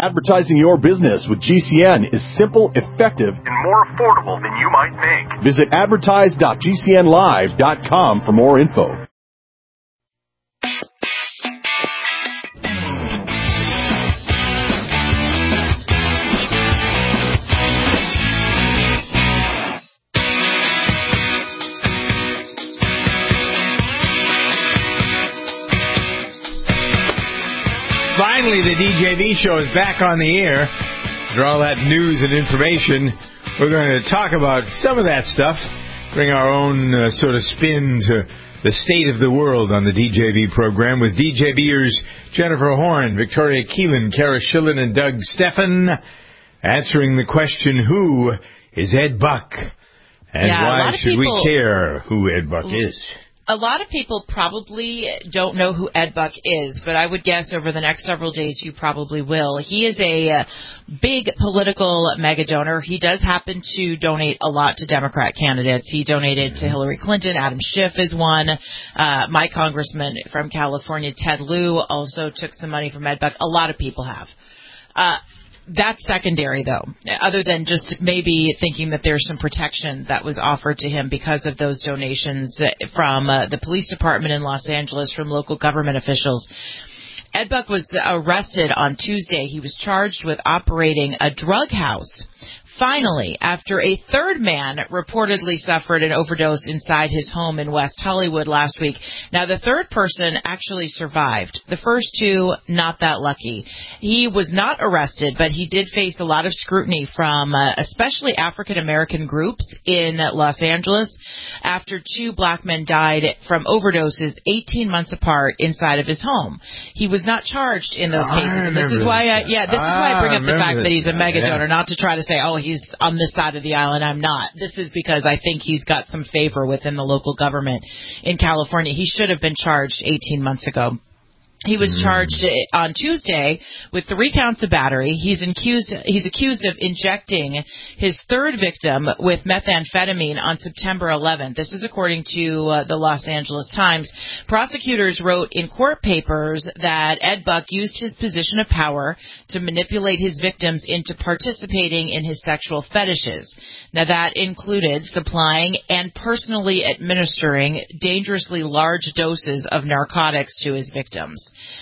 Advertising your business with GCN is simple, effective, and more affordable than you might think. Visit advertise.gcnlive.com for more info. Finally, the DJV show is back on the air. After all that news and information, we're going to talk about some of that stuff, bring our own sort of spin to the state of the world on the DJV program with DJVers Jennifer Horn, Victoria Keelan, Kara Schillen, and Doug Steffen answering the question, who is Ed Buck? And why should we care who Ed Buck is? A lot of people probably don't know who Ed Buck is, but I would guess over the next several days you probably will. He is a big political mega donor. He does happen to donate a lot to Democrat candidates. He donated to Hillary Clinton. Adam Schiff is one. My congressman from California, Ted Lieu, also took some money from Ed Buck. A lot of people have. That's secondary, though, other than just maybe thinking that there's some protection that was offered to him because of those donations from the police department in Los Angeles, from local government officials. Ed Buck was arrested on Tuesday. He was charged with operating a drug house. Finally, after a third man reportedly suffered an overdose inside his home in West Hollywood last week. Now, the third person actually survived. The first two, not that lucky. He was not arrested, but he did face a lot of scrutiny from especially African-American groups in Los Angeles after two black men died from overdoses 18 months apart inside of his home. He was not charged in those cases. And this is why I bring up the fact that he's a mega donor, not to try to say, oh, he's on this side of the aisle and I'm not. This is because I think he's got some favor within the local government in California. He should have been charged 18 months ago. He was charged on Tuesday with 3 counts of battery. He's accused of injecting his third victim with methamphetamine on September 11th. This is according to the Los Angeles Times. Prosecutors wrote in court papers that Ed Buck used his position of power to manipulate his victims into participating in his sexual fetishes. Now, that included supplying and personally administering dangerously large doses of narcotics to his victims.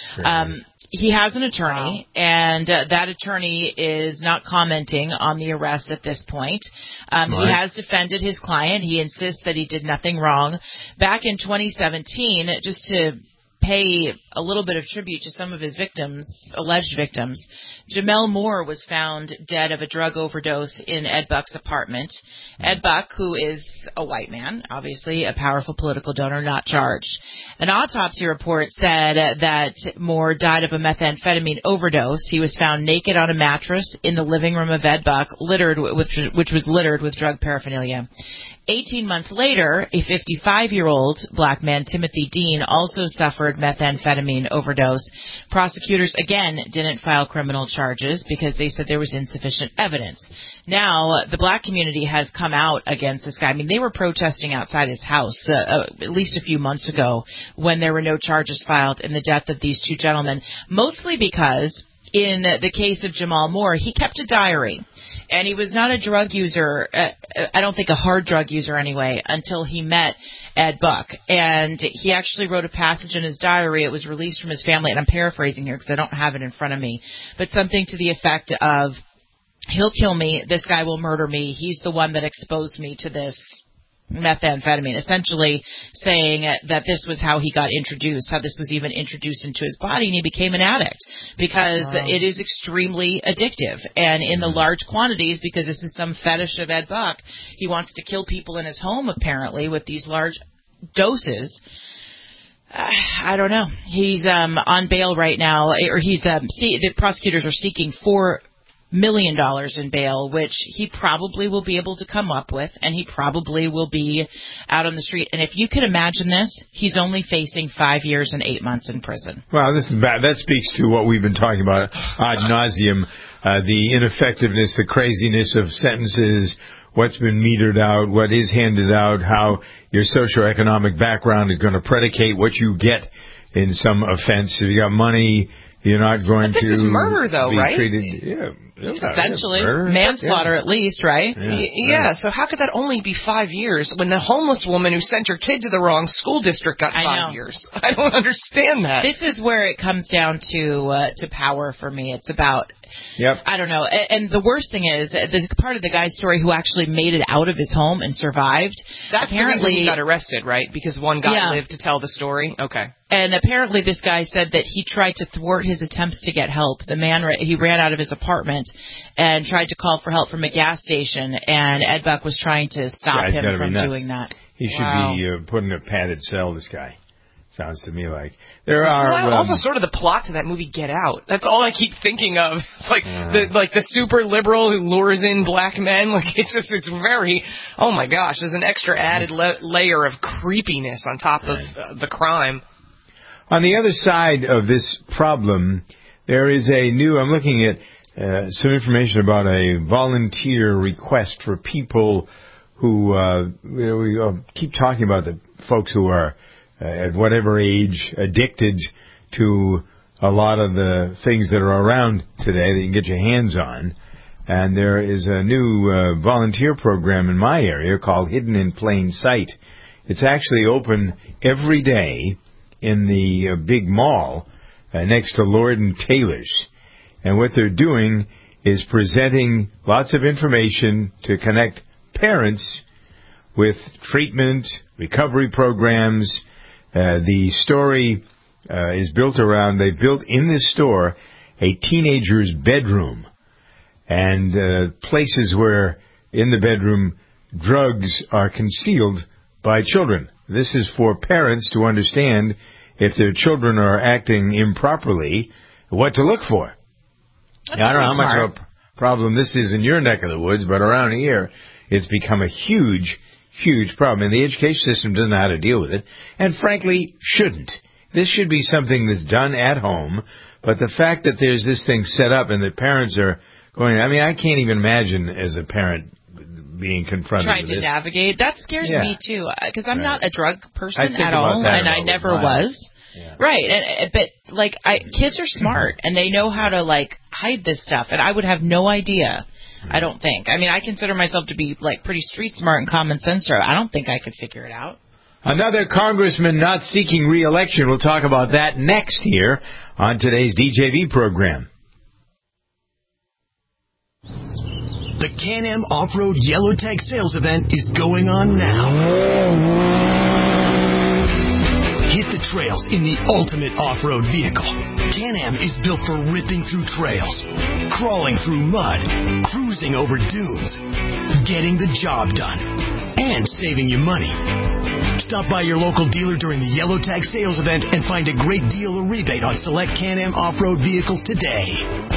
He has an attorney, and that attorney is not commenting on the arrest at this point. He has defended his client. He insists that he did nothing wrong. Back in 2017, just to pay a little bit of tribute to some of his victims, alleged victims, Jamel Moore was found dead of a drug overdose in Ed Buck's apartment. Ed Buck, who is a white man, obviously a powerful political donor, not charged. An autopsy report said that Moore died of a methamphetamine overdose. He was found naked on a mattress in the living room of Ed Buck, which was littered with drug paraphernalia. 18 months later, a 55-year-old black man, Timothy Dean, also suffered methamphetamine overdose. Prosecutors, again, didn't file criminal charges because they said there was insufficient evidence. Now, the black community has come out against this guy. I mean, they were protesting outside his house at least a few months ago when there were no charges filed in the death of these two gentlemen, mostly because in the case of Jamal Moore, he kept a diary. And he was not a drug user, I don't think a hard drug user anyway, until he met Ed Buck. And he actually wrote a passage in his diary. It was released from his family, and I'm paraphrasing here because I don't have it in front of me, but something to the effect of, he'll kill me, this guy will murder me, he's the one that exposed me to this methamphetamine, essentially saying that this was how he got introduced, how this was even introduced into his body, and he became an addict because it is extremely addictive. And in the large quantities, because this is some fetish of Ed Buck, he wants to kill people in his home, apparently, with these large doses. I don't know. He's on bail right now, or the prosecutors are seeking $4 million in bail, which he probably will be able to come up with, and he probably will be out on the street. And if you could imagine this, he's only facing 5 years and 8 months in prison. Well, this is bad. That speaks to what we've been talking about ad nauseum, the ineffectiveness, the craziness of sentences, what's been metered out, what is handed out, how your socioeconomic background is going to predicate what you get in some offense. If you got money, You're not going But this is murder, though, be right? treated, Essentially, murder. manslaughter at least, right? Yeah, so how could that only be 5 years when the homeless woman who sent her kid to the wrong school district got 5 years? I don't understand that. This is where it comes down to power for me. It's about, I don't know. And the worst thing is, there's part of the guy's story who actually made it out of his home and survived. That's apparently the reason he got arrested, right? Because one guy lived to tell the story? Okay. And apparently this guy said that he tried to thwart his attempts to get help. The man, he ran out of his apartment and tried to call for help from a gas station, and Ed Buck was trying to stop him from doing that. He should be put in a padded cell, this guy. Sounds to me like. There are also sort of the plot to that movie Get Out. That's all I keep thinking of. It's like the super liberal who lures in black men. Like it's very, oh my gosh, there's an extra added layer of creepiness on top of the crime. On the other side of this problem, there is I'm looking at some information about a volunteer request for people who, we keep talking about the folks who are at whatever age addicted to a lot of the things that are around today that you can get your hands on. And there is a new volunteer program in my area called Hidden in Plain Sight. It's actually open every day in the big mall next to Lord & Taylor's. And what they're doing is presenting lots of information to connect parents with treatment, recovery programs. The story is built around, they built in this store a teenager's bedroom and places where in the bedroom drugs are concealed by children. This is for parents to understand if their children are acting improperly, what to look for. Now, I don't know how much of a problem this is in your neck of the woods, but around here, it's become a huge problem. And the education system doesn't know how to deal with it, and frankly, shouldn't. This should be something that's done at home, but the fact that there's this thing set up and that parents are going, I mean, I can't even imagine as a parent being confronted trying with to this. navigate. That scares me too, because I'm not a drug person at all, and I never was. Yeah. Right, but like kids are smart and they know how to like hide this stuff, and I would have no idea. I don't think. I mean, I consider myself to be like pretty street smart and common sense, so I don't think I could figure it out. Another congressman not seeking re-election. We'll talk about that next here on today's DJV program. The Can-Am Off-Road Yellow Tag Sales Event is going on now. Hit the trails in the ultimate off-road vehicle. Can-Am is built for ripping through trails, crawling through mud, cruising over dunes, getting the job done, and saving you money. Stop by your local dealer during the Yellow Tag Sales Event and find a great deal or rebate on select Can-Am off-road vehicles today.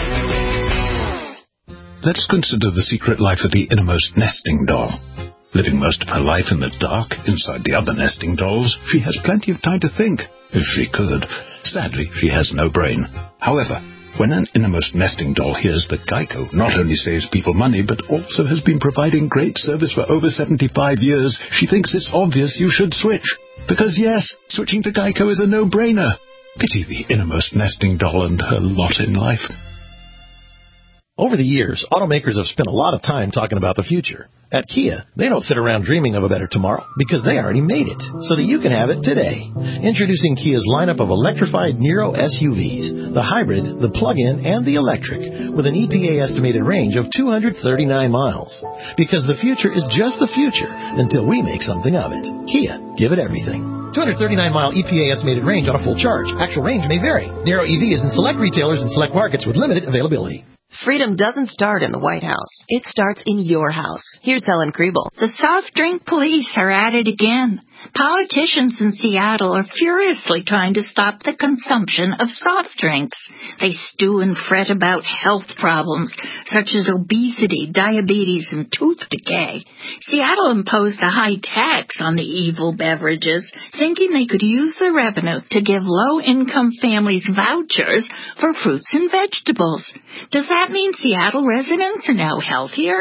Let's consider the secret life of the innermost nesting doll. Living most of her life in the dark, inside the other nesting dolls, she has plenty of time to think, if she could. Sadly, she has no brain. However, when an innermost nesting doll hears that Geico not only saves people money, but also has been providing great service for over 75 years, she thinks it's obvious you should switch. Because yes, switching to Geico is a no-brainer. Pity the innermost nesting doll and her lot in life. Over the years, automakers have spent a lot of time talking about the future. At Kia, they don't sit around dreaming of a better tomorrow because they already made it, so that you can have it today. Introducing Kia's lineup of electrified Niro SUVs, the hybrid, the plug-in, and the electric, with an EPA estimated range of 239 miles. Because the future is just the future until we make something of it. Kia, give it everything. 239-mile EPA estimated range on a full charge. Actual range may vary. Niro EV is in select retailers and select markets with limited availability. Freedom doesn't start in the White House. It starts in your house. Here's Helen Kriebel. The soft drink police are at it again. Politicians in Seattle are furiously trying to stop the consumption of soft drinks. They stew and fret about health problems such as obesity, diabetes, and tooth decay. Seattle imposed a high tax on the evil beverages, thinking they could use the revenue to give low-income families vouchers for fruits and vegetables. Does that mean Seattle residents are now healthier?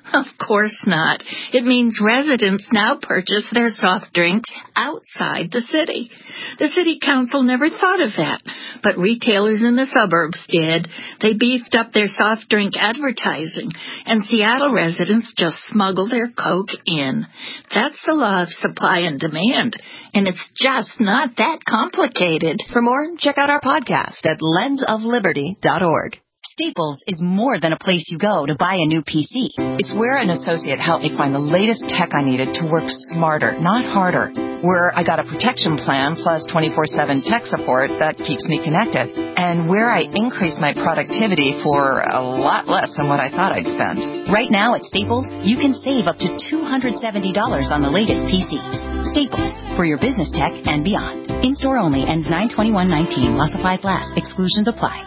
Of course not. It means residents now purchase their soft drinks outside the city. The city council never thought of that, but retailers in the suburbs did. They beefed up their soft drink advertising, and Seattle residents just smuggle their Coke in. That's the law of supply and demand, and it's just not that complicated. For more, check out our podcast at lensofliberty.org. Staples is more than a place you go to buy a new PC. It's where an associate helped me find the latest tech I needed to work smarter, not harder. Where I got a protection plan plus 24/7 tech support that keeps me connected. And where I increased my productivity for a lot less than what I thought I'd spend. Right now at Staples, you can save up to $270 on the latest PCs. Staples, for your business tech and beyond. In-store only, ends 9/21/19. While supplies last. Exclusions apply.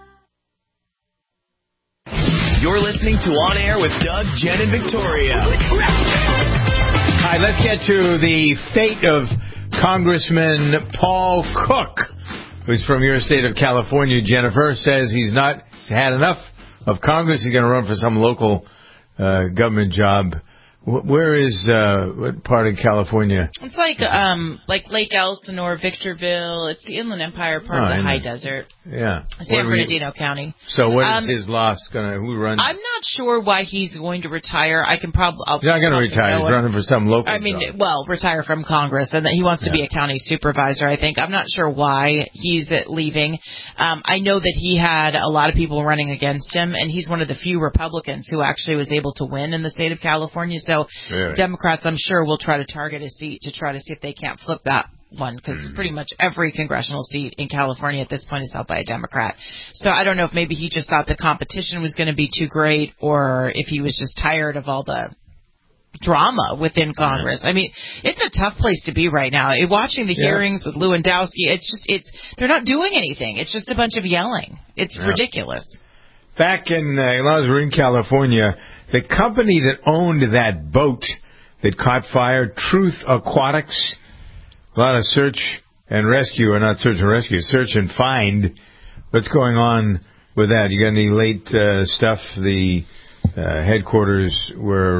You're listening to On Air with Doug, Jen, and Victoria. All right, let's get to the fate of Congressman Paul Cook, who's from your state of California. Jennifer says he's had enough of Congress. He's going to run for some local government job. Where is what part of California? It's like Lake Elsinore, Victorville. It's the Inland Empire part of the high desert. Yeah. San Bernardino County. So what is his loss going to, who runs? I'm not sure why he's going to retire. I can probably... He's not going to retire. He's running for some local job. Retire from Congress, and that he wants to be a county supervisor, I think. I'm not sure why he's leaving. I know that he had a lot of people running against him, and he's one of the few Republicans who actually was able to win in the state of California. So Democrats, I'm sure, will try to target a seat to try to see if they can't flip that one, because pretty much every congressional seat in California at this point is held by a Democrat. So I don't know if maybe he just thought the competition was going to be too great, or if he was just tired of all the drama within Congress. I mean, it's a tough place to be right now. Watching the hearings with Lewandowski, they're not doing anything. It's just a bunch of yelling. It's ridiculous. Back in, when I was in California, the company that owned that boat that caught fire, Truth Aquatics, a lot of search and rescue, or not search and rescue, search and find. What's going on with that? You got any late stuff? The headquarters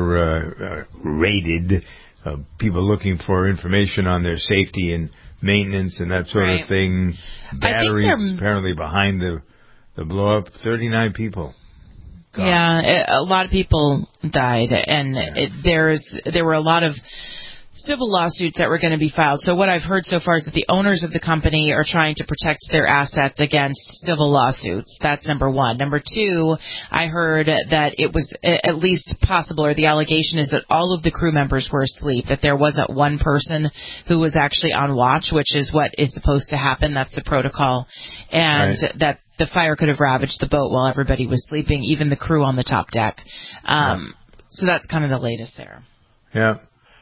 were raided, people looking for information on their safety and maintenance and that sort of thing. Batteries apparently behind the blow-up. 39 people. God. Yeah, a lot of people died, and there were a lot of civil lawsuits that were going to be filed. So what I've heard so far is that the owners of the company are trying to protect their assets against civil lawsuits. That's number one. Number two, I heard that it was at least possible, or the allegation is that all of the crew members were asleep, that there wasn't one person who was actually on watch, which is what is supposed to happen. That's the protocol. And that the fire could have ravaged the boat while everybody was sleeping, even the crew on the top deck. So that's kind of the latest there. Yeah.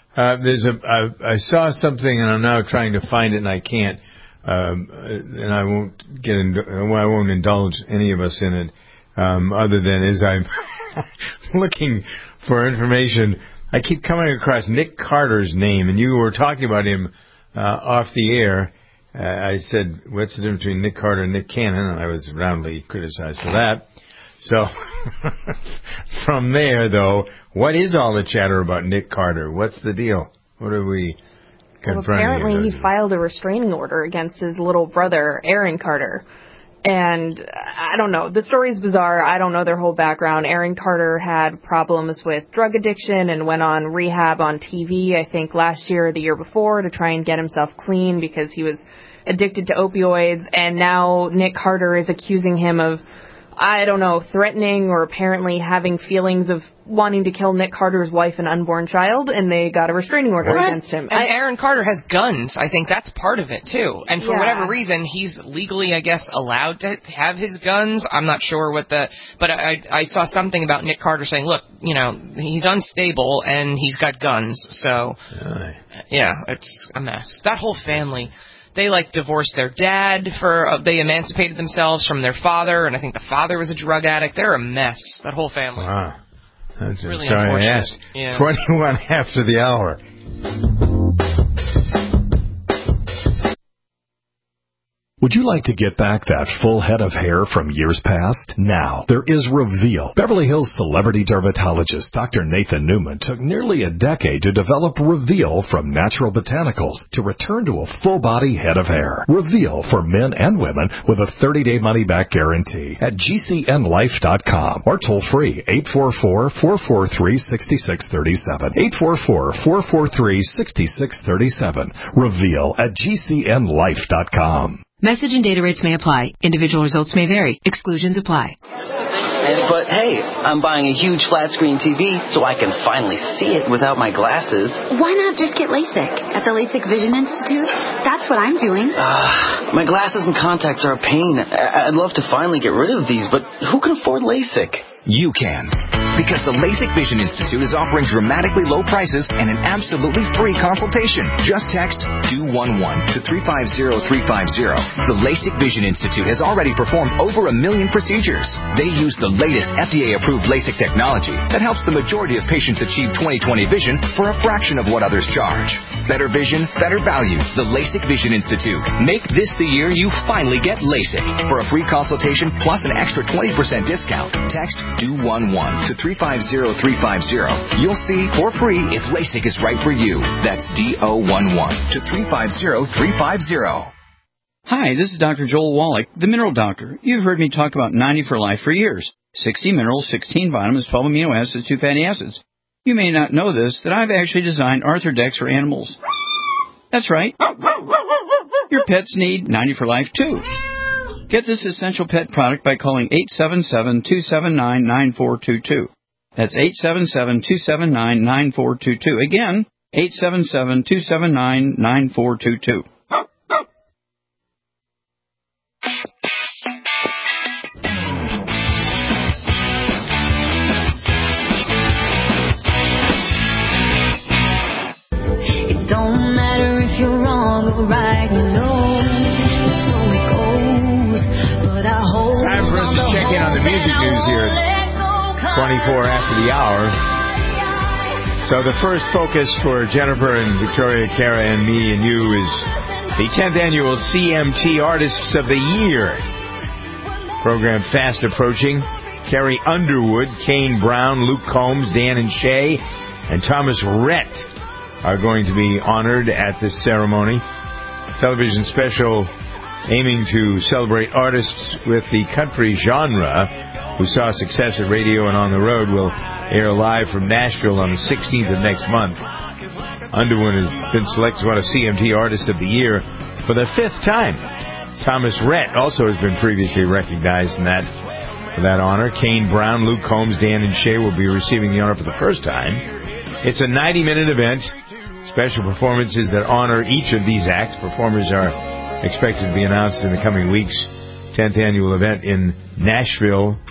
I saw something, and I'm now trying to find it, and I can't. And I won't I won't indulge any of us in it, other than as I'm looking for information. I keep coming across Nick Carter's name, and you were talking about him off the air. I said, what's the difference between Nick Carter and Nick Cannon? And I was roundly criticized for that. So, from there, though, what is all the chatter about Nick Carter? What's the deal? What are we confronting? Well, apparently he filed a restraining order against his little brother, Aaron Carter. And I don't know. The story's bizarre. I don't know their whole background. Aaron Carter had problems with drug addiction and went on rehab on TV, I think last year or the year before, to try and get himself clean because he was addicted to opioids. And now Nick Carter is accusing him of, I don't know, threatening or apparently having feelings of wanting to kill Nick Carter's wife and unborn child, and they got a restraining order against him. And Aaron Carter has guns. I think that's part of it, too. And for whatever reason, he's legally, I guess, allowed to have his guns. I'm not sure what but I saw something about Nick Carter saying, look, he's unstable and he's got guns. So, yeah, it's a mess. That whole family. They divorced their dad they emancipated themselves from their father, and I think the father was a drug addict. They're a mess, that whole family. Wow. That's really sorry unfortunate. I asked. Yeah. 21 after the hour. Would you like to get back that full head of hair from years past? Now, there is Reveal. Beverly Hills celebrity dermatologist Dr. Nathan Newman took nearly a decade to develop Reveal from natural botanicals to return to a full-body head of hair. Reveal for men and women with a 30-day money-back guarantee at GCNlife.com or toll-free 844-443-6637. 844-443-6637. Reveal at GCNlife.com. Message and data rates may apply. Individual results may vary. Exclusions apply. But hey, I'm buying a huge flat screen TV so I can finally see it without my glasses. Why not just get LASIK at the LASIK Vision Institute? That's what I'm doing. My glasses and contacts are a pain. I'd love to finally get rid of these, but who can afford LASIK? You can. Because the LASIK Vision Institute is offering dramatically low prices and an absolutely free consultation. Just text DO11 to 350350. The LASIK Vision Institute has already performed over 1 million procedures. They use the latest FDA-approved LASIK technology that helps the majority of patients achieve 20/20 vision for a fraction of what others charge. Better vision, better value. The LASIK Vision Institute. Make this the year you finally get LASIK. For a free consultation plus an extra 20% discount, text DO11 to 350350. You'll see for free if LASIK is right for you. That's DO11 to 350350. Hi, this is Dr. Joel Wallach, the Mineral Doctor. You've heard me talk about 90 for Life for years. 60 minerals, 16 vitamins, 12 amino acids, 2 fatty acids. You may not know this, that I've actually designed Arthrodex for animals. That's right. Your pets need 90 for Life too. Get this essential pet product by calling 877-279-9422. That's 877-279-9422. Again, 877-279-9422. It don't matter if you're wrong or right, you know it goes. But I hold time for us to check in on the music news here at 24 after the hour. So the first focus for Jennifer and Victoria, Kara, and me and you is the 10th annual CMT Artists of the Year program, fast approaching. Carrie Underwood, Kane Brown, Luke Combs, Dan and Shay, and Thomas Rhett are going to be honored at this ceremony. Television special aiming to celebrate artists with the country genre who saw success at radio and on the road will air live from Nashville on the 16th of next month. Underwood has been selected as one of CMT Artists of the Year for the 5th time. Thomas Rhett also has been previously recognized for that honor. Kane Brown, Luke Combs, Dan and Shay will be receiving the honor for the first time. It's a 90-minute event. Special performances that honor each of these acts. Performers are expected to be announced in the coming weeks. 10th annual event in Nashville.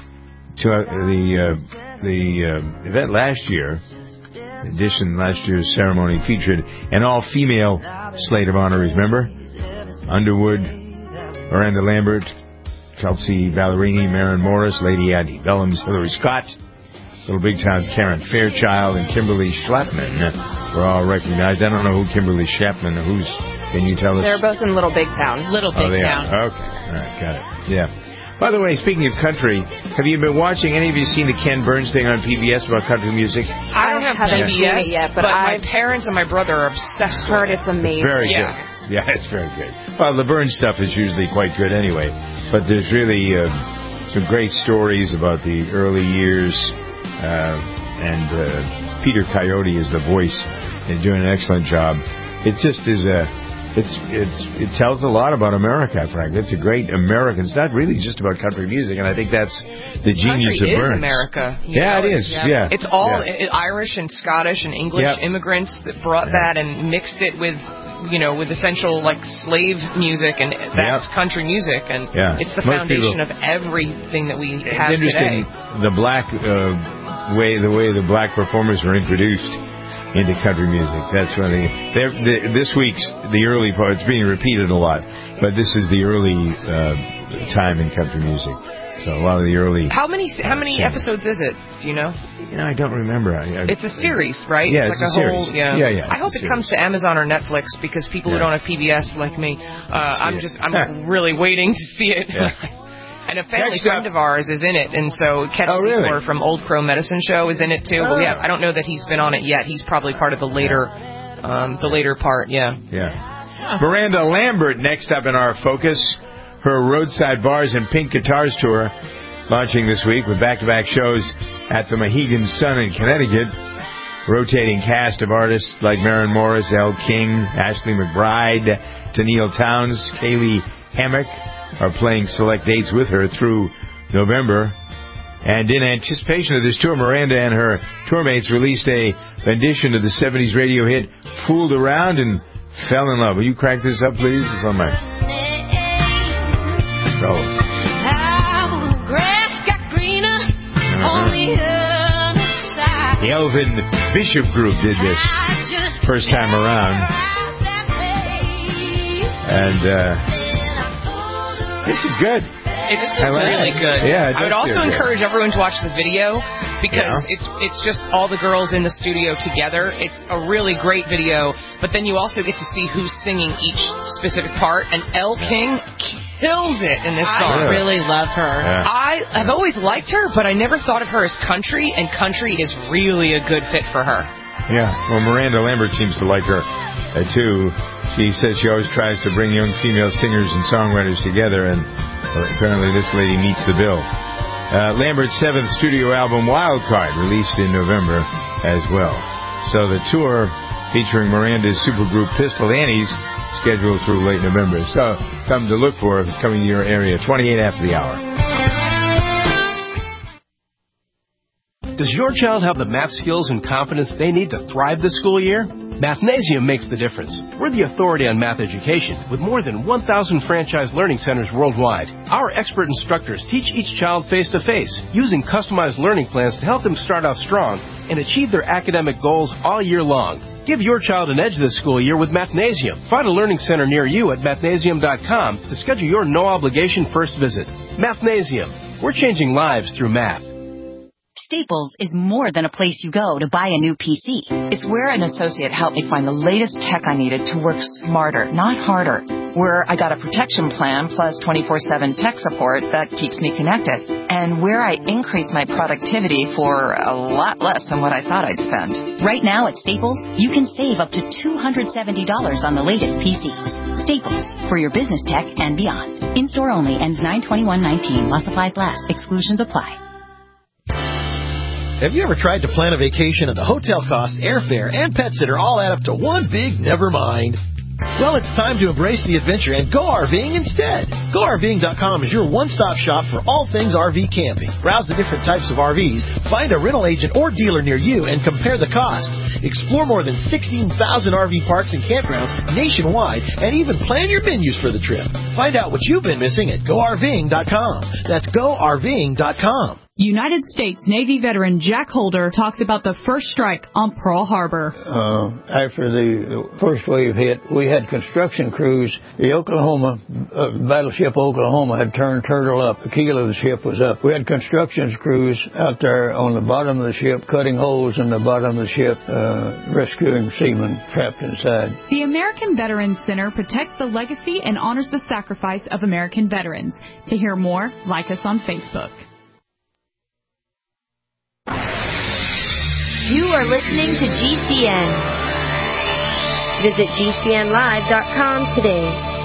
The event last year, last year's ceremony featured an all-female slate of honorees. Remember? Underwood, Miranda Lambert, Kelsey Ballerini, Maren Morris, Lady Addie Bellams, Hillary Scott, Little Big Town's Karen Fairchild, and Kimberly Schlapman were all recognized. I don't know who Kimberly Schlapman, can you tell us? They're both in Little Big Town. Little Big Town. Okay. All right, got it. Yeah. By the way, speaking of country, have you been watching, any of you seen the Ken Burns thing on PBS about country music? I don't have haven't PBS seen it yet, but my parents and my brother are obsessed with it. It's amazing. Very good. Yeah, it's very good. Well, the Burns stuff is usually quite good anyway, but there's really some great stories about the early years, and Peter Coyote is the voice and doing an excellent job. It just is it tells a lot about America, frankly. It's a great American. It's not really just about country music, and I think that's the genius of Burns. Country is America. Yeah, it is. Yeah. It's all Irish and Scottish and English immigrants that brought that and mixed it with essential like slave music, and that's country music, and it's the foundation of everything that we have today. It's interesting the way the black performers were introduced into country music. That's when this week's the early part. It's being repeated a lot, but this is the early time in country music. So a lot of the early... How many episodes is it? Do you know? I don't remember. It's a series, right? Yeah, it's like a series. whole. Yeah. I hope it comes to Amazon or Netflix because people who don't have PBS like me, I'm really waiting to see it. Yeah. And a family friend of ours is in it, and so Ketch Seymour from Old Crow Medicine Show is in it too. But I don't know that he's been on it yet. He's probably part of the later part. Yeah. Miranda Lambert next up in our focus. Her Roadside Bars and Pink Guitars tour launching this week with back-to-back shows at the Mohegan Sun in Connecticut. Rotating cast of artists like Maren Morris, Elle King, Ashley McBryde, Tennille Towns, Kaylee Hammock are playing select dates with her through November. And in anticipation of this tour, Miranda and her tourmates released a rendition of the 70s radio hit Fooled Around and Fell in Love. Will you crank this up, please? It's on my... Go. The Elvin Bishop Group did this first time around. And this is good. It's really good. Yeah, I would also encourage everyone to watch the video because it's just all the girls in the studio together. It's a really great video, but then you also get to see who's singing each specific part, and Elle King kills it in this song. I really love her. Yeah. I have always liked her, but I never thought of her as country, and country is really a good fit for her. Yeah, well, Miranda Lambert seems to like her, too. She says she always tries to bring young female singers and songwriters together, and apparently this lady meets the bill. Lambert's 7th studio album, Wildcard, released in November as well. So the tour featuring Miranda's supergroup Pistol Annies scheduled through late November. So something to look for if it's coming to your area. 28 after the hour. Does your child have the math skills and confidence they need to thrive this school year? Mathnasium makes the difference. We're the authority on math education with more than 1,000 franchise learning centers worldwide. Our expert instructors teach each child face-to-face, using customized learning plans to help them start off strong and achieve their academic goals all year long. Give your child an edge this school year with Mathnasium. Find a learning center near you at mathnasium.com to schedule your no-obligation first visit. Mathnasium. We're changing lives through math. Staples is more than a place you go to buy a new PC. It's where an associate helped me find the latest tech I needed to work smarter, not harder. Where I got a protection plan plus 24/7 tech support that keeps me connected. And where I increased my productivity for a lot less than what I thought I'd spend. Right now at Staples, you can save up to $270 on the latest PCs. Staples, for your business tech and beyond. In-store only, ends 9/21/19. While supplies last. Exclusions apply. Have you ever tried to plan a vacation and the hotel costs, airfare, and pet sitter all add up to one big never mind? Well, it's time to embrace the adventure and go RVing instead. GoRVing.com is your one-stop shop for all things RV camping. Browse the different types of RVs, find a rental agent or dealer near you, and compare the costs. Explore more than 16,000 RV parks and campgrounds nationwide, and even plan your menus for the trip. Find out what you've been missing at GoRVing.com. That's GoRVing.com. United States Navy veteran Jack Holder talks about the first strike on Pearl Harbor. After the first wave hit, we had construction crews. The Oklahoma, battleship Oklahoma had turned turtle up. The keel of the ship was up. We had construction crews out there on the bottom of the ship, cutting holes in the bottom of the ship, rescuing seamen trapped inside. The American Veterans Center protects the legacy and honors the sacrifice of American veterans. To hear more, like us on Facebook. You are listening to GCN. Visit GCNlive.com today.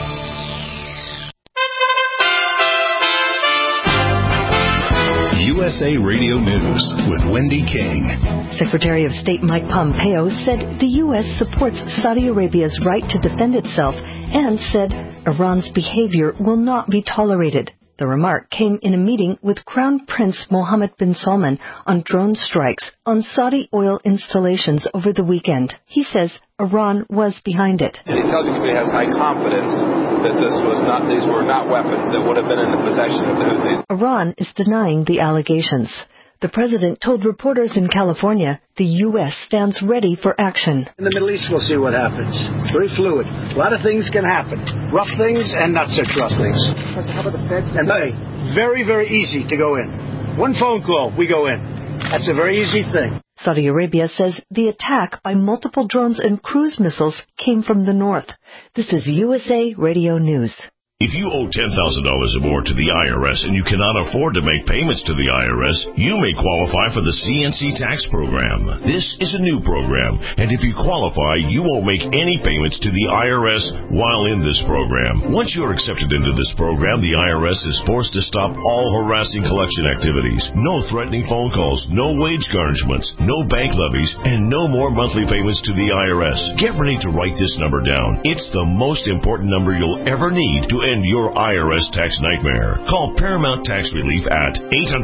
USA Radio News with Wendy King. Secretary of State Mike Pompeo said the U.S. supports Saudi Arabia's right to defend itself and said Iran's behavior will not be tolerated. The remark came in a meeting with Crown Prince Mohammed bin Salman on drone strikes on Saudi oil installations over the weekend. He says Iran was behind it. The intelligence community has high confidence that these were not weapons that would have been in the possession of the Houthis. Iran is denying the allegations. The president told reporters in California the U.S. stands ready for action. In the Middle East, we'll see what happens. Very fluid. A lot of things can happen. Rough things and not such rough things. How about the Feds? And very, very easy to go in. One phone call, we go in. That's a very easy thing. Saudi Arabia says the attack by multiple drones and cruise missiles came from the north. This is USA Radio News. If you owe $10,000 or more to the IRS and you cannot afford to make payments to the IRS, you may qualify for the CNC tax program. This is a new program, and if you qualify, you won't make any payments to the IRS while in this program. Once you're accepted into this program, the IRS is forced to stop all harassing collection activities. No threatening phone calls, no wage garnishments, no bank levies, and no more monthly payments to the IRS. Get ready to write this number down. It's the most important number you'll ever need to end your IRS tax nightmare. Call Paramount Tax Relief at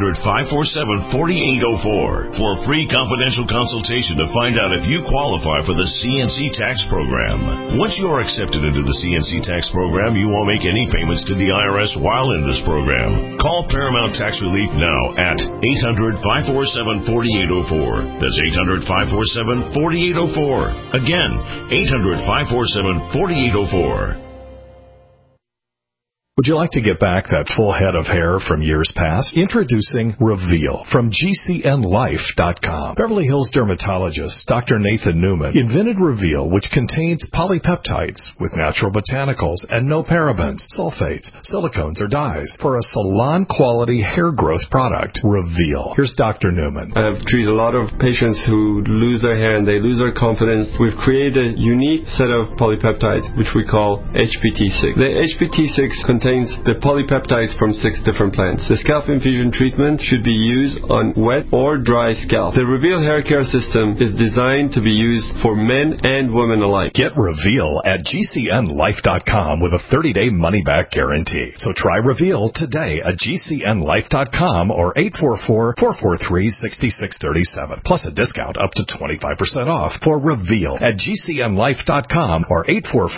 800-547-4804 for a free confidential consultation to find out if you qualify for the CNC tax program. Once you are accepted into the CNC tax program, you won't make any payments to the IRS while in this program. Call Paramount Tax Relief now at 800-547-4804. That's 800-547-4804. Again, 800-547-4804. Would you like to get back that full head of hair from years past? Introducing Reveal from GCNLife.com. Beverly Hills dermatologist Dr. Nathan Newman invented Reveal, which contains polypeptides with natural botanicals and no parabens, sulfates, silicones, or dyes for a salon-quality hair growth product. Reveal. Here's Dr. Newman. I've treated a lot of patients who lose their hair and they lose their confidence. We've created a unique set of polypeptides, which we call HPT6. The HPT6 contains the polypeptides from 6 different plants. The scalp infusion treatment should be used on wet or dry scalp. The Reveal hair care system is designed to be used for men and women alike. Get Reveal at GCNLife.com with a 30-day money-back guarantee. So try Reveal today at GCNLife.com or 844-443-6637. Plus a discount up to 25% off for Reveal at GCNLife.com or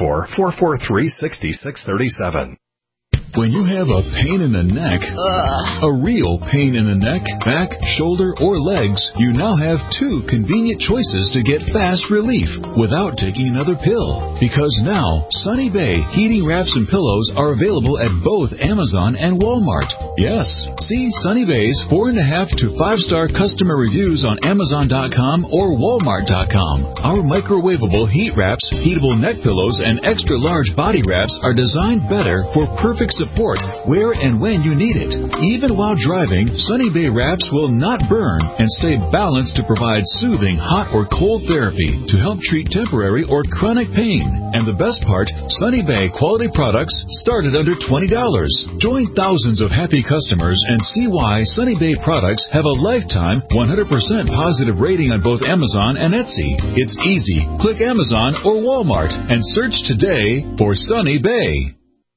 844-443-6637. When you have a pain in the neck, a real pain in the neck, back, shoulder, or legs, you now have 2 convenient choices to get fast relief without taking another pill. Because now, Sunny Bay heating wraps and pillows are available at both Amazon and Walmart. Yes, see Sunny Bay's 4.5 to 5-star customer reviews on Amazon.com or Walmart.com. Our microwavable heat wraps, heatable neck pillows, and extra large body wraps are designed better for perfect support where and when you need it. Even while driving, Sunny Bay wraps will not burn and stay balanced to provide soothing hot or cold therapy to help treat temporary or chronic pain. And the best part, Sunny Bay quality products start at under $20. Join thousands of happy customers and see why Sunny Bay products have a lifetime 100% positive rating on both Amazon and Etsy. It's easy. Click Amazon or Walmart and search today for Sunny Bay.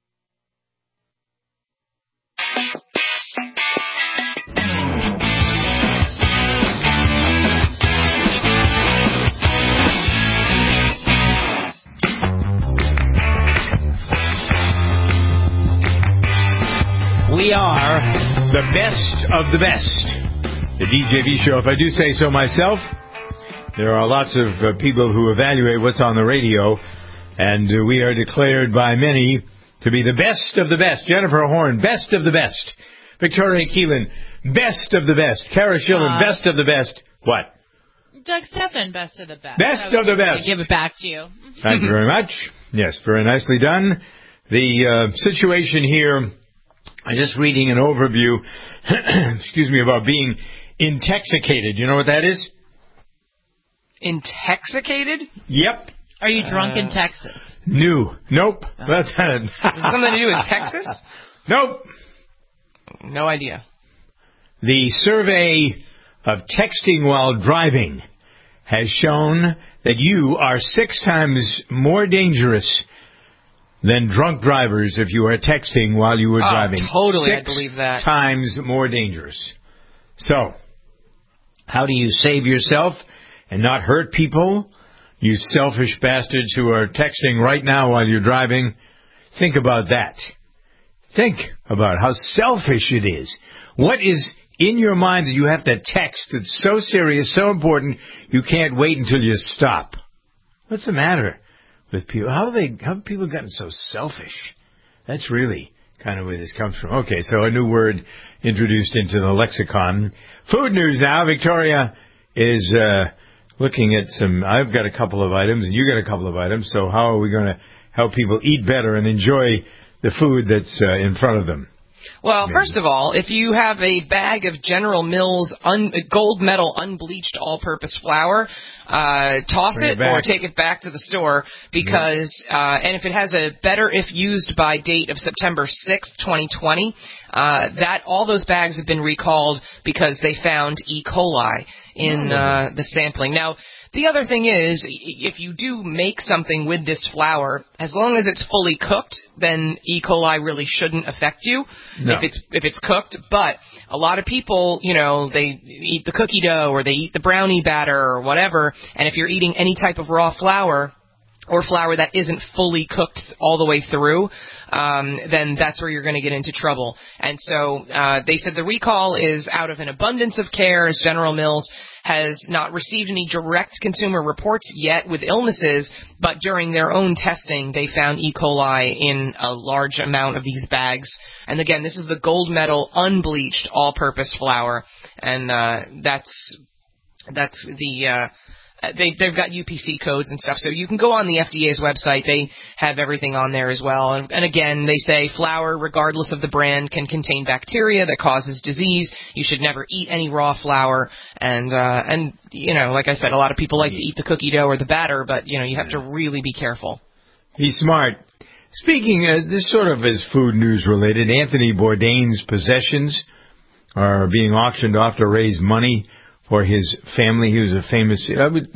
We are the best of the best. The DJV show, if I do say so myself. There are lots of people who evaluate what's on the radio, and we are declared by many to be the best of the best. Jennifer Horn, best of the best. Victoria Keelan, best of the best. Kara Schillen, best of the best. What? Doug Stephan, best of the best. Best of the best. Give it back to you. Thank you very much. Yes, very nicely done. The situation here, I'm just reading an overview, excuse me, about being intoxicated. You know what that is? Intoxicated? Yep. Are you drunk in Texas? Nope. That's something to do with Texas? Nope. No idea. The survey of texting while driving has shown that you are 6 times more dangerous than drunk drivers if you are texting while you were driving. Totally, 6 I believe that. times more dangerous. So, how do you save yourself and not hurt people? You selfish bastards who are texting right now while you're driving. Think about that. Think about how selfish it is. What is in your mind that you have to text. It's so serious, so important, you can't wait until you stop. What's the matter with people? How have people gotten so selfish? That's really kind of where this comes from. Okay, so a new word introduced into the lexicon. Food news now. Victoria is looking at I've got a couple of items, and you got a couple of items, so how are we going to help people eat better and enjoy the food that's in front of them? Well, first of all, if you have a bag of General Mills gold medal unbleached all-purpose flour, toss it or take it back to the store because, and if it has a better if used by date of September 6th, 2020, all those bags have been recalled because they found E. coli in the sampling. Now, the other thing is, if you do make something with this flour, as long as it's fully cooked, then E. coli really shouldn't affect you if it's cooked. But a lot of people, they eat the cookie dough or they eat the brownie batter or whatever, and if you're eating any type of raw flour or flour that isn't fully cooked all the way through, then that's where you're going to get into trouble. And so they said the recall is out of an abundance of care, as General Mills has not received any direct consumer reports yet with illnesses, but during their own testing, they found E. coli in a large amount of these bags. And again, this is the gold medal unbleached all-purpose flour, and that's the they've got UPC codes and stuff, so you can go on the FDA's website. They have everything on there as well. And again, they say flour, regardless of the brand, can contain bacteria that causes disease. You should never eat any raw flour. And like I said, a lot of people like to eat the cookie dough or the batter, but you have to really be careful. He's smart. Speaking, this sort of is food news related. Anthony Bourdain's possessions are being auctioned off to raise money for his family. He was a famous.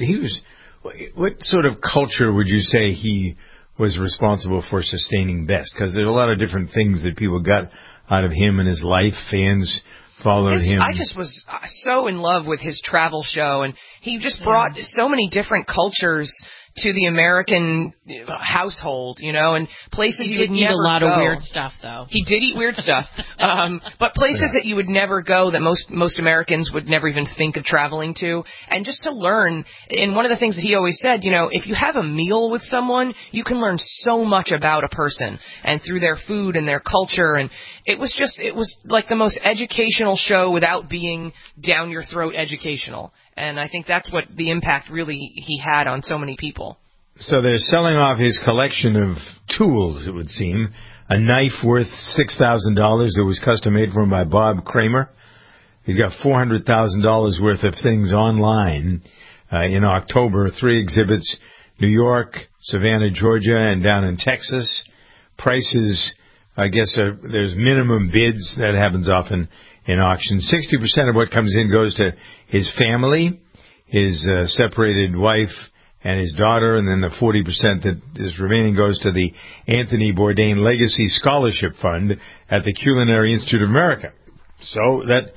What sort of culture would you say he was responsible for sustaining best? Because there's a lot of different things that people got out of him and his life. Fans followed him. I just was so in love with his travel show, and he just brought so many different cultures to the American household, and places you would never go. He did eat a lot of weird stuff, though. He did eat weird stuff, but places that you would never go, that most Americans would never even think of traveling to, and just to learn. And one of the things that he always said, if you have a meal with someone, you can learn so much about a person, and through their food and their culture, and it was like the most educational show without being down your throat educational. And I think that's what the impact really he had on so many people. So they're selling off his collection of tools, it would seem. A knife worth $6,000 that was custom made for him by Bob Kramer. He's got $400,000 worth of things online. In October, 3 exhibits, New York, Savannah, Georgia, and down in Texas. Prices, I guess, there's minimum bids. That happens often in auctions. 60% of what comes in goes to his family, his separated wife, and his daughter, and then the 40% that is remaining goes to the Anthony Bourdain Legacy Scholarship Fund at the Culinary Institute of America. So that,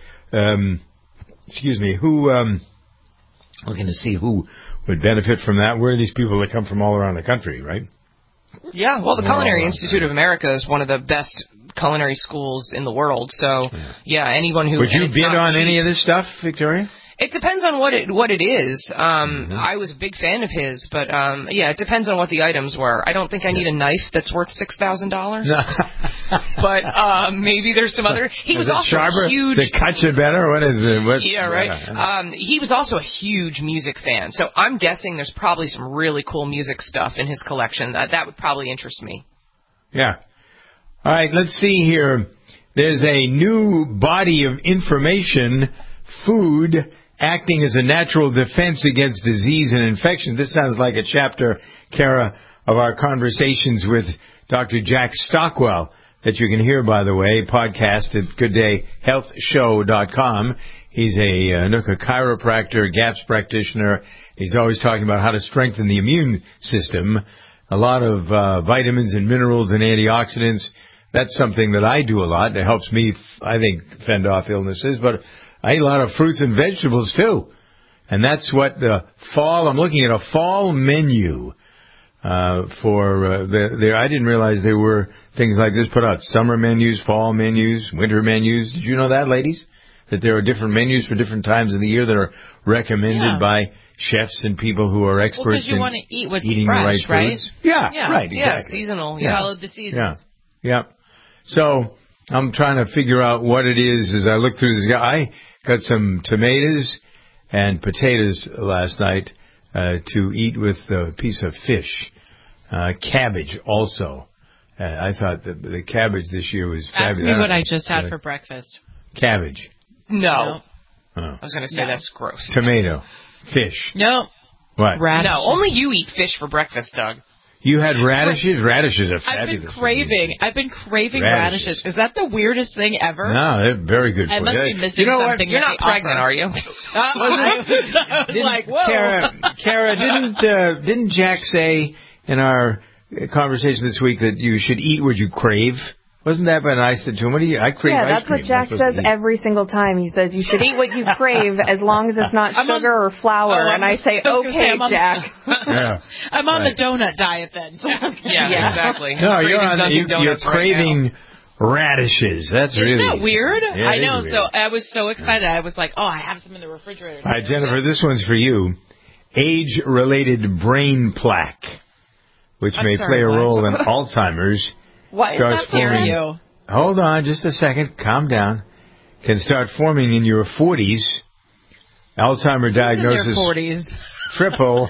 looking to see who would benefit from that. Where are these people that come from all around the country, right? Yeah, well, the Culinary Institute of America is one of the best culinary schools in the world. So, anyone who... Would you bid on any of this stuff, Victoria? It depends on what it is. I was a big fan of his, but it depends on what the items were. I don't think I need a knife that's worth $6,000. But maybe there's some other. He was also sharper? huge. To cut you better? What is it? Yeah, right. He was also a huge music fan, so I'm guessing there's probably some really cool music stuff in his collection. That would probably interest me. Yeah. All right. Let's see here. There's a new body of information. Food acting as a natural defense against disease and infection. This sounds like a chapter, Kara, of our conversations with Dr. Jack Stockwell that you can hear, by the way, podcast at GoodDayHealthShow.com. He's a NUCA chiropractor, GAPS practitioner. He's always talking about how to strengthen the immune system. A lot of vitamins and minerals and antioxidants. That's something that I do a lot. It helps me, I think, fend off illnesses. But I eat a lot of fruits and vegetables, too. And that's what the fall, I'm looking at a fall menu for I didn't realize there were things like this put out. Summer menus, fall menus, winter menus. Did you know that, ladies? that there are different menus for different times of the year that are recommended by chefs and people who are experts you in want to eat what's eating fresh, the right foods. Yeah, right, exactly. Yeah, seasonal. You follow the seasons. Yeah. So I'm trying to figure out what it is as I look through this. I got some tomatoes and potatoes last night to eat with a piece of fish. Cabbage also. I thought that the cabbage this year was fabulous. Ask me what I just had for breakfast. Cabbage. No. Oh. I was going to say that's gross. Tomato. Fish. No. What? Radishes. No, only you eat fish for breakfast, Doug. You had radishes? Radishes are fabulous. I've been craving radishes. Is that the weirdest thing ever? No, they're very good for you. I must be missing something. You're not pregnant, are you? I was like, whoa. Kara, didn't Jack say in our conversation this week that you should eat what you crave? Wasn't that what I said to him? I crave ice that's cream. what Jack says every single time. He says you should eat what you crave as long as it's not sugar or flour. And I say, okay, Jack. I'm on the donut diet then. Yeah, exactly. No, you're craving radishes. That's really... Isn't that weird? Yeah, I know. Weird. So I was so excited. I was like, I have some in the refrigerator. All right, Jennifer, this one's for you. Age-related brain plaque, which may play a role in Alzheimer's. What is that for you? Hold on just a second. Calm down. Can start forming in your 40s. Alzheimer diagnosis. In your 40s. Triple.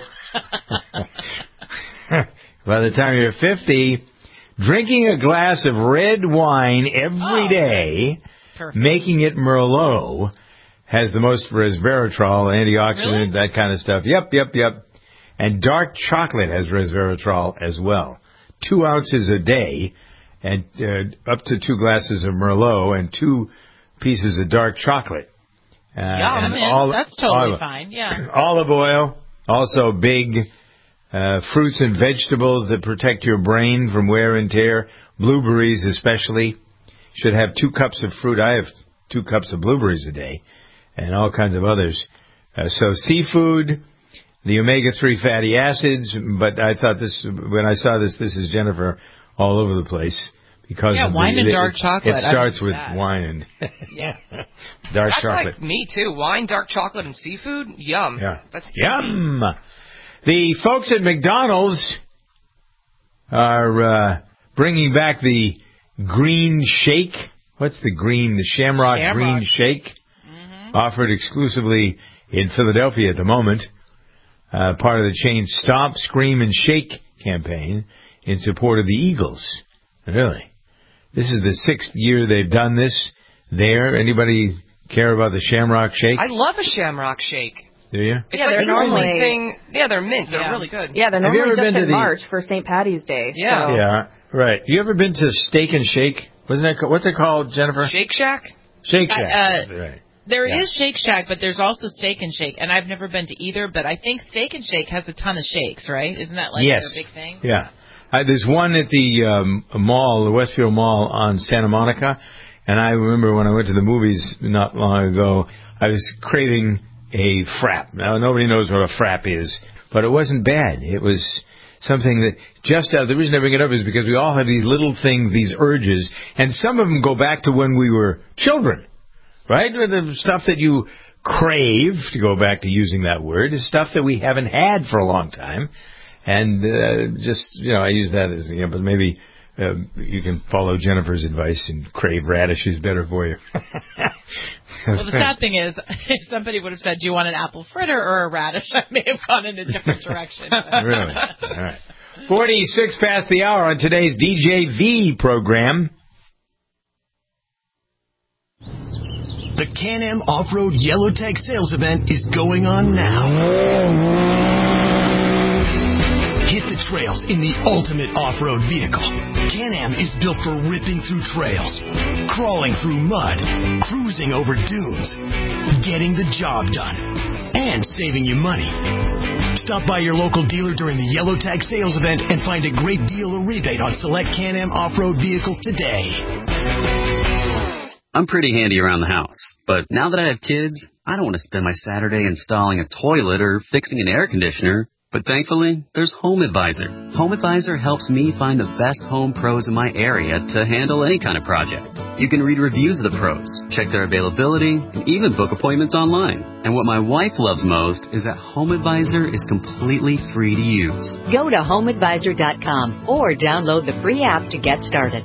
By the time you're 50, drinking a glass of red wine every day, making it Merlot, has the most resveratrol, antioxidant, that kind of stuff. Yep. And dark chocolate has resveratrol as well. 2 ounces a day, and up to 2 glasses of Merlot and 2 pieces of dark chocolate. That's totally fine, yeah. Olive oil, also big. Fruits and vegetables that protect your brain from wear and tear. Blueberries especially. Should have 2 cups of fruit. I have 2 cups of blueberries a day, and all kinds of others. So seafood, the omega-3 fatty acids, but I thought when I saw this is Jennifer all over the place. Because wine and dark chocolate. It starts with wine and dark chocolate. That's like me, too. Wine, dark chocolate, and seafood? Yum. Yeah. That's yum. The folks at McDonald's are bringing back the green shake. What's the Shamrock Green Shake? Mm-hmm. Offered exclusively in Philadelphia at the moment. Part of the chain's Stop, Scream, and Shake campaign in support of the Eagles. Really? This is the 6th year they've done this there. Anybody care about the Shamrock Shake? I love a Shamrock Shake. Do you? It's like they're the only thing. Yeah, they're mint. They're really good. Yeah, they're normally just in March for St. Patty's Day. Yeah. So. Yeah, right. You ever been to Steak and Shake? What's it called, Jennifer? Shake Shack? Shake Shack. Right. There is Shake Shack, but there's also Steak and Shake, and I've never been to either, but I think Steak and Shake has a ton of shakes, right? Isn't that like their big thing? Yeah. There's one at the mall, the Westfield Mall on Santa Monica, and I remember when I went to the movies not long ago, I was craving a frap. Now, nobody knows what a frap is, but it wasn't bad. It was something that the reason I bring it up is because we all have these little things, these urges, and some of them go back to when we were children, right? The stuff that you crave, to go back to using that word, is stuff that we haven't had for a long time. And I use that as an example. Maybe you can follow Jennifer's advice and crave radishes better for you. Well, the sad thing is, if somebody would have said, do you want an apple fritter or a radish, I may have gone in a different direction. Really? All right. 46 past the hour on today's DJV program. The Can-Am Off-Road Yellow Tag Sales Event is going on now. Hit the trails in the ultimate off-road vehicle. Can-Am is built for ripping through trails, crawling through mud, cruising over dunes, getting the job done, and saving you money. Stop by your local dealer during the Yellow Tag Sales Event and find a great deal or rebate on select Can-Am off-road vehicles today. I'm pretty handy around the house, but now that I have kids, I don't want to spend my Saturday installing a toilet or fixing an air conditioner. But thankfully, there's HomeAdvisor. HomeAdvisor helps me find the best home pros in my area to handle any kind of project. You can read reviews of the pros, check their availability, and even book appointments online. And what my wife loves most is that HomeAdvisor is completely free to use. Go to HomeAdvisor.com or download the free app to get started.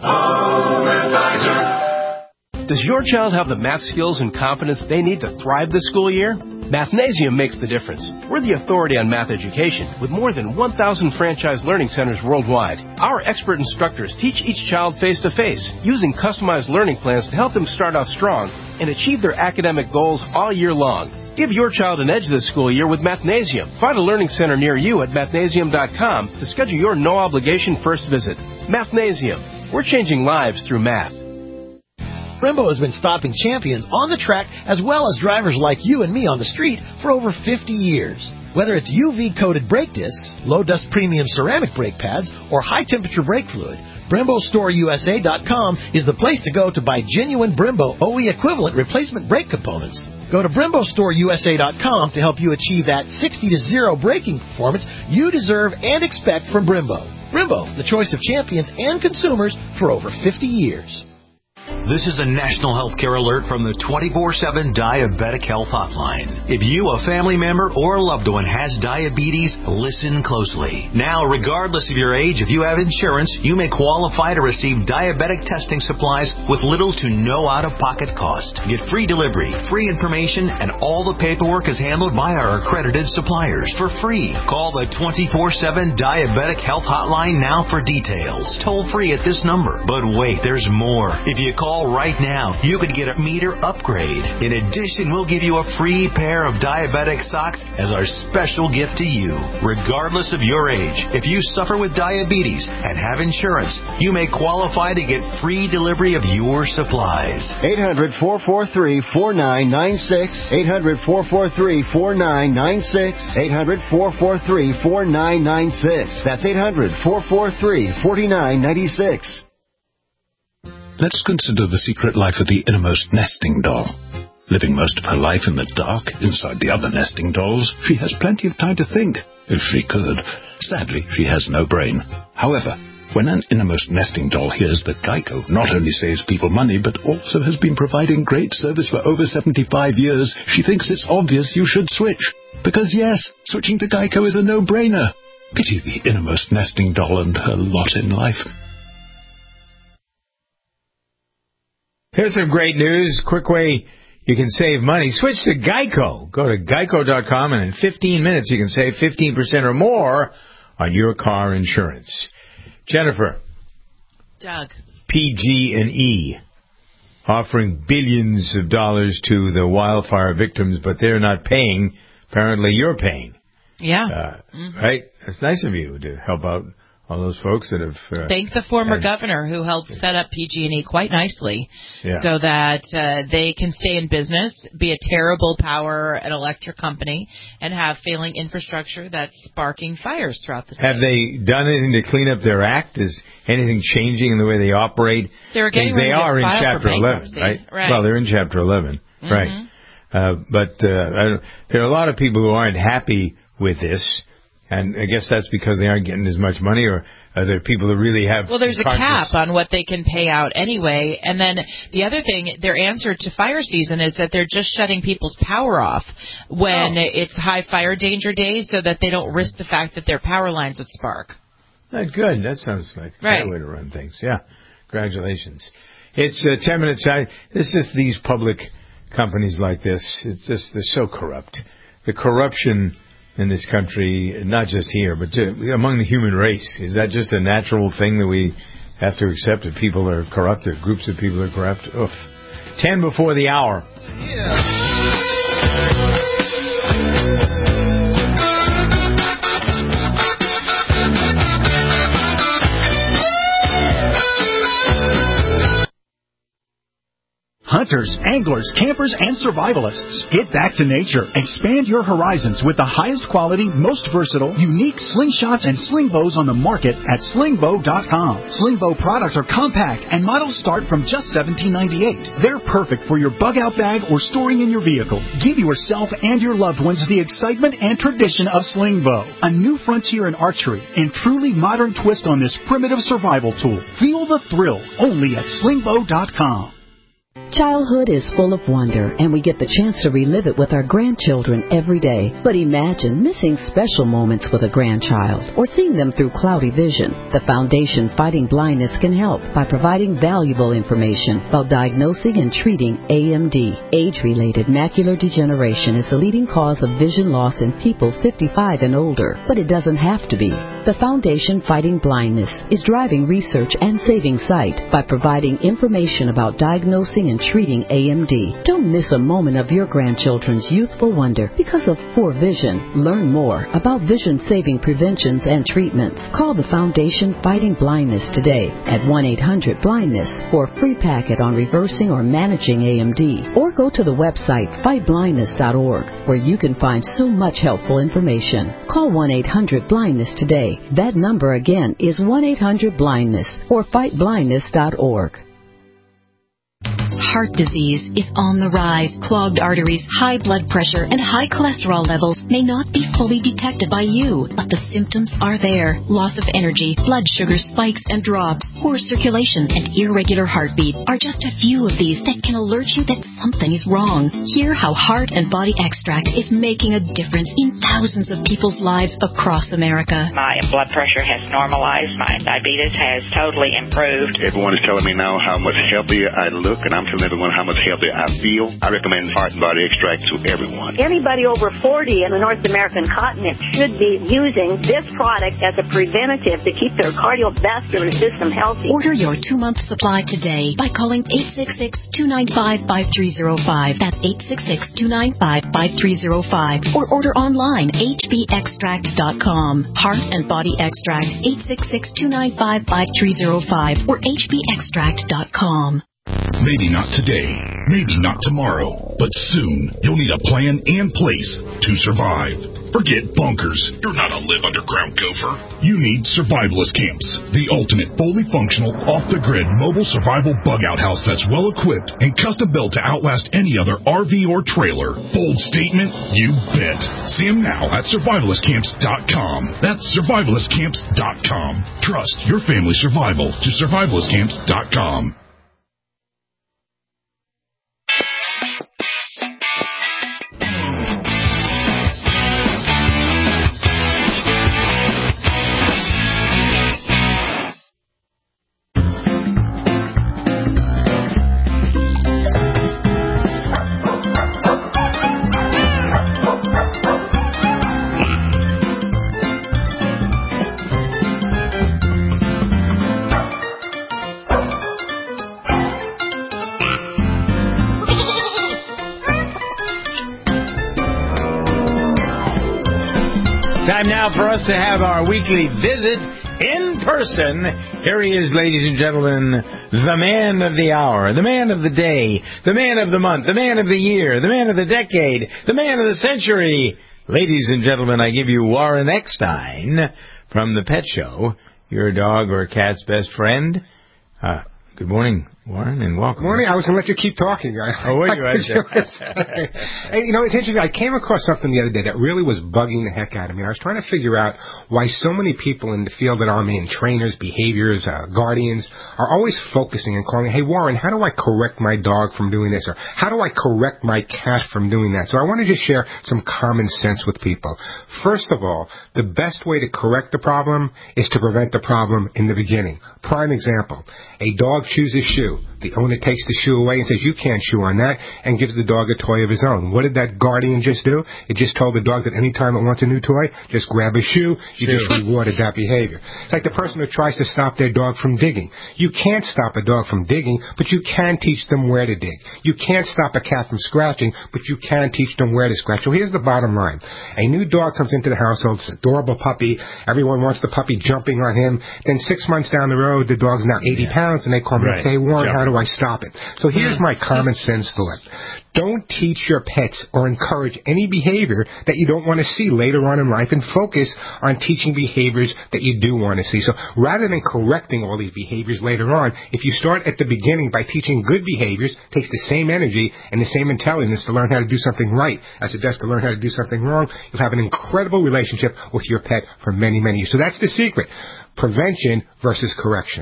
Does your child have the math skills and confidence they need to thrive this school year? Mathnasium makes the difference. We're the authority on math education with more than 1,000 franchise learning centers worldwide. Our expert instructors teach each child face-to-face using customized learning plans to help them start off strong and achieve their academic goals all year long. Give your child an edge this school year with Mathnasium. Find a learning center near you at mathnasium.com to schedule your no-obligation first visit. Mathnasium. We're changing lives through math. Brembo has been stopping champions on the track as well as drivers like you and me on the street for over 50 years. Whether it's UV-coated brake discs, low-dust premium ceramic brake pads, or high-temperature brake fluid, BremboStoreUSA.com is the place to go to buy genuine Brembo OE equivalent replacement brake components. Go to BremboStoreUSA.com to help you achieve that 60-0 braking performance you deserve and expect from Brembo. Brembo, the choice of champions and consumers for over 50 years. This is a national healthcare alert from the 24/7 Diabetic Health Hotline. If you, a family member, or a loved one has diabetes, listen closely. Now, regardless of your age, if you have insurance, you may qualify to receive diabetic testing supplies with little to no out-of-pocket cost. Get free delivery, free information, and all the paperwork is handled by our accredited suppliers for free. Call the 24/7 Diabetic Health Hotline now for details. Toll free at this number. But wait, there's more. If you call right now, you could get a meter upgrade. In addition, we'll give you a free pair of diabetic socks as our special gift to you. Regardless of your age, if you suffer with diabetes and have insurance, you may qualify to get free delivery of your supplies. 800-443-4996. 800-443-4996. 800-443-4996. That's 800-443-4996. Let's consider the secret life of the innermost nesting doll. Living most of her life in the dark, inside the other nesting dolls, she has plenty of time to think, if she could. Sadly, she has no brain. However, when an innermost nesting doll hears that Geico not only saves people money, but also has been providing great service for over 75 years, she thinks it's obvious you should switch. Because yes, switching to Geico is a no-brainer. Pity the innermost nesting doll and her lot in life. Here's some great news. Quick way you can save money. Switch to Geico. Go to geico.com, and in 15 minutes you can save 15% or more on your car insurance. Jennifer. Doug. PG&E offering billions of dollars to the wildfire victims, but they're not paying. Apparently you're paying. Yeah. Right? It's nice of you to help out all those folks that have... Thank the former governor who helped set up PG&E quite nicely so that they can stay in business, be a terrible power and electric company, and have failing infrastructure that's sparking fires throughout the state. Have they done anything to clean up their act? Is anything changing in the way they operate? They're getting ready to are in file Chapter for 11, right? Well, they're in Chapter 11, right. But there are a lot of people who aren't happy with this. And I guess that's because they aren't getting as much money, or are there people that really have... Well, there's a cap on what they can pay out anyway. And then the other thing, their answer to fire season is that they're just shutting people's power off when it's high fire danger days so that they don't risk the fact that their power lines would spark. Good. That sounds like a great way to run things. Yeah. Congratulations. It's 10 minutes. It's just these public companies like this. It's just, they're so corrupt. The corruption in this country, not just here, but among the human race. Is that just a natural thing that we have to accept, that people are corrupt, or groups of people are corrupt? Oof. 10 before the hour. Hunters, anglers, campers, and survivalists. Get back to nature. Expand your horizons with the highest quality, most versatile, unique slingshots and sling bows on the market at slingbow.com. Slingbow products are compact and models start from just $17.98. They're perfect for your bug-out bag or storing in your vehicle. Give yourself and your loved ones the excitement and tradition of Slingbow, a new frontier in archery and truly modern twist on this primitive survival tool. Feel the thrill only at slingbow.com. Childhood is full of wonder, and we get the chance to relive it with our grandchildren every day. But imagine missing special moments with a grandchild or seeing them through cloudy vision. The Foundation Fighting Blindness can help by providing valuable information about diagnosing and treating AMD. Age-related macular degeneration is the leading cause of vision loss in people 55 and older, but it doesn't have to be. The Foundation Fighting Blindness is driving research and saving sight by providing information about diagnosing and treating AMD. Don't miss a moment of your grandchildren's youthful wonder because of poor vision. Learn more about vision-saving preventions and treatments. Call the Foundation Fighting Blindness today at 1-800-BLINDNESS for a free packet on reversing or managing AMD. Or go to the website fightblindness.org where you can find so much helpful information. Call 1-800-BLINDNESS today. That number again is 1-800-BLINDNESS or fightblindness.org. Heart disease is on the rise. Clogged arteries, high blood pressure, and high cholesterol levels may not be fully detected by you, but the symptoms are there. Loss of energy, blood sugar spikes and drops, poor circulation, and irregular heartbeat are just a few of these that can alert you that something is wrong. Hear how Heart and Body Extract is making a difference in thousands of people's lives across America. My blood pressure has normalized. My diabetes has totally improved. Everyone is telling me now how much healthier I look, and I'm telling everyone how much healthier I feel. I recommend Heart and Body Extract to everyone. Anybody over 40 in the North American continent should be using this product as a preventative to keep their cardiovascular system healthy. Order your 2-month supply today by calling 866-295-5305. That's 866-295-5305. Or order online, hbextract.com. Heart and Body Extract, 866-295-5305 or hbextract.com. Maybe not today, maybe not tomorrow, but soon you'll need a plan in place to survive. Forget bunkers. You're not a live underground gopher. You need survivalist camps, the ultimate fully functional, off-the-grid mobile survival bug-out house that's well-equipped and custom-built to outlast any other RV or trailer. Bold statement? You bet. See them now at survivalistcamps.com. That's survivalistcamps.com. Trust your family's survival to survivalistcamps.com. Time now for us to have our weekly visit in person. Here he is, ladies and gentlemen, the man of the hour, the man of the day, the man of the month, the man of the year, the man of the decade, the man of the century. Ladies and gentlemen, I give you Warren Eckstein from The Pet Show, your dog or cat's best friend. Good morning, Warren, and welcome. Good morning. I was going to let you keep talking. Oh, were you? Hey, you know, it's interesting. I came across something the other day that really was bugging the heck out of me. I was trying to figure out why so many people in the field that I'm in, trainers, behaviors, guardians, are always focusing and calling, hey, Warren, how do I correct my dog from doing this? Or how do I correct my cat from doing that? So I want to just share some common sense with people. First of all, the best way to correct the problem is to prevent the problem in the beginning. Prime example, a dog chews his shoe. The owner takes the shoe away and says, you can't chew on that, and gives the dog a toy of his own. What did that guardian just do? It just told the dog that any time it wants a new toy, just grab a shoe. You just rewarded that behavior. It's like the person who tries to stop their dog from digging. You can't stop a dog from digging, but you can teach them where to dig. You can't stop a cat from scratching, but you can teach them where to scratch. So here's the bottom line. A new dog comes into the household, it's an adorable puppy. Everyone wants the puppy jumping on him. Then 6 months down the road, the dog's now 80 pounds, and they call me and say, Warren, how do I stop it? So here's my common sense thought. Don't teach your pets or encourage any behavior that you don't want to see later on in life, and focus on teaching behaviors that you do want to see. So rather than correcting all these behaviors later on, if you start at the beginning by teaching good behaviors, it takes the same energy and the same intelligence to learn how to do something right as it does to learn how to do something wrong. You'll have an incredible relationship with your pet for many, many years. So that's the secret. Prevention versus correction.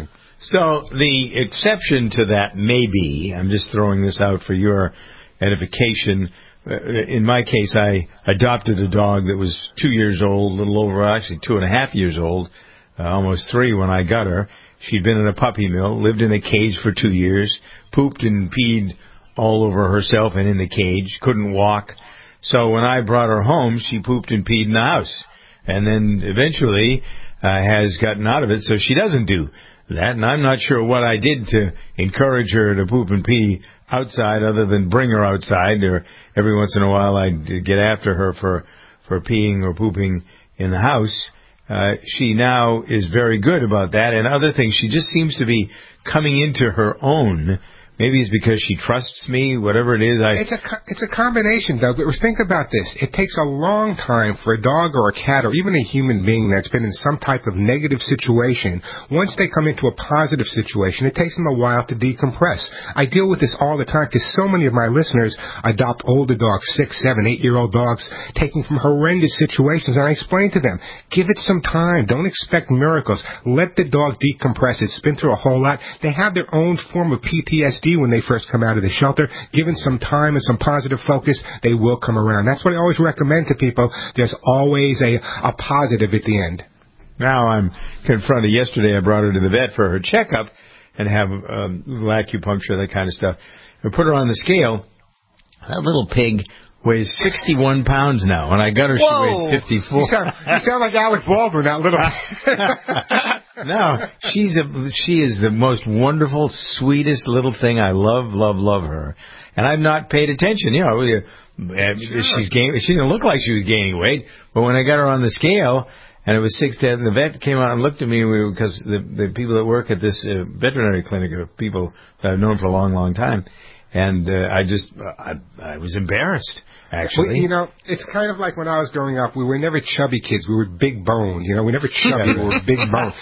So the exception to that may be, I'm just throwing this out for your edification. In my case, I adopted a dog that was 2 years old, a little over, actually 2.5 years old, almost 3 when I got her. She'd been in a puppy mill, lived in a cage for 2 years, pooped and peed all over herself and in the cage, couldn't walk. So when I brought her home, she pooped and peed in the house. And then eventually has gotten out of it, so she doesn't do that. And I'm not sure what I did to encourage her to poop and pee outside other than bring her outside. Or every once in a while I'd get after her for peeing or pooping in the house. She now is very good about that. And other things, she just seems to be coming into her own. Maybe it's because she trusts me, whatever it is. It's a combination, Doug. But think about this. It takes a long time for a dog or a cat or even a human being that's been in some type of negative situation. Once they come into a positive situation, it takes them a while to decompress. I deal with this all the time because so many of my listeners adopt older dogs, 6, 7, 8-year-old dogs, taking from horrendous situations. And I explain to them, give it some time. Don't expect miracles. Let the dog decompress. It's been through a whole lot. They have their own form of PTSD when they first come out of the shelter. Given some time and some positive focus, they will come around. That's what I always recommend to people. There's always a positive at the end. Now I'm confronted. Yesterday I brought her to the vet for her checkup and have little acupuncture, that kind of stuff. I put her on the scale. That little pig weighs 61 pounds now. When I got her, Whoa. she weighed 54. You sound like Alec Baldwin, that little... No, she is the most wonderful, sweetest little thing. I love her. And I've not paid attention. You know, she didn't look like she was gaining weight. But when I got her on the scale, and it was 6 and the vet came out and looked at me because the people that work at this veterinary clinic are people that I've known for a long time. And I was embarrassed, actually. Well, you know, it's kind of like when I was growing up. We were never chubby kids. We were big boned. You know, we never chubby. We were big boned.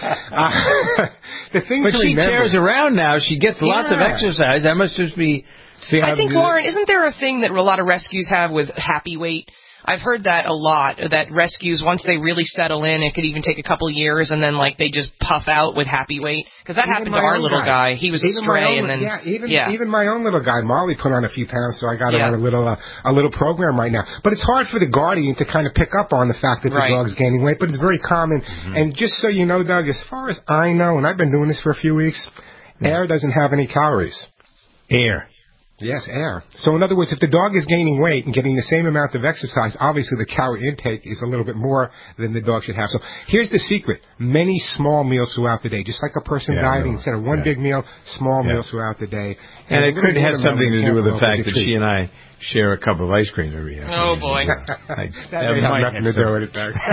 The thing but to she remember, tears around now. She gets lots of exercise. That must just be... I think, Warren, isn't there a thing that a lot of rescues have with happy weight? I've heard that a lot, that rescues, once they really settle in, it could even take a couple years, and then, like, they just puff out with happy weight. Because that happened to our little guy. He was a stray, and then... Even my own little guy, Molly, put on a few pounds, so I got her on a little program right now. But it's hard for the guardian to kind of pick up on the fact that the dog's gaining weight, but it's very common. Mm-hmm. And just so you know, Doug, as far as I know, and I've been doing this for a few weeks, air doesn't have any calories. Air. Yes, air. So in other words, if the dog is gaining weight and getting the same amount of exercise, obviously the calorie intake is a little bit more than the dog should have. So here's the secret. Many small meals throughout the day. Just like a person dieting, instead of one big meal, small meals throughout the day. And it could have something to do with the fact that she and I share a cup of ice cream every afternoon. Oh, boy. That may have nothing to do with it, Doug.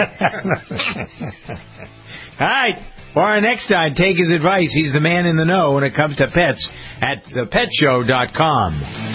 All right. Warren Eckstein, take his advice. He's the man in the know when it comes to pets at thepetshow.com.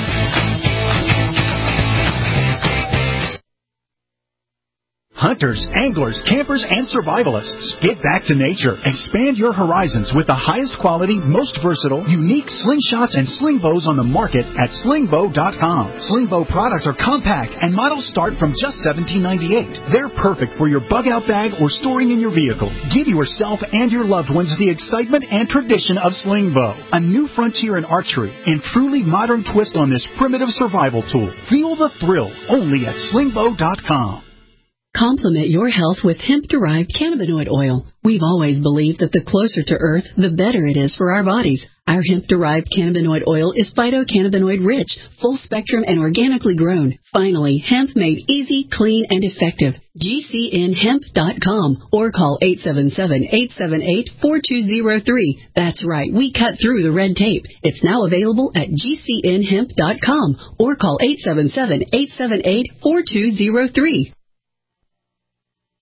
Hunters, anglers, campers, and survivalists. Get back to nature. Expand your horizons with the highest quality, most versatile, unique slingshots and sling bows on the market at slingbow.com. Sling bow products are compact and models start from just $17.98. They're perfect for your bug out bag or storing in your vehicle. Give yourself and your loved ones the excitement and tradition of sling bow, a new frontier in archery and truly modern twist on this primitive survival tool. Feel the thrill only at slingbow.com. Complement your health with hemp-derived cannabinoid oil. We've always believed that the closer to Earth, the better it is for our bodies. Our hemp-derived cannabinoid oil is phytocannabinoid-rich, full-spectrum, and organically grown. Finally, hemp made easy, clean, and effective. GCNhemp.com or call 877-878-4203. That's right, we cut through the red tape. It's now available at GCNhemp.com or call 877-878-4203.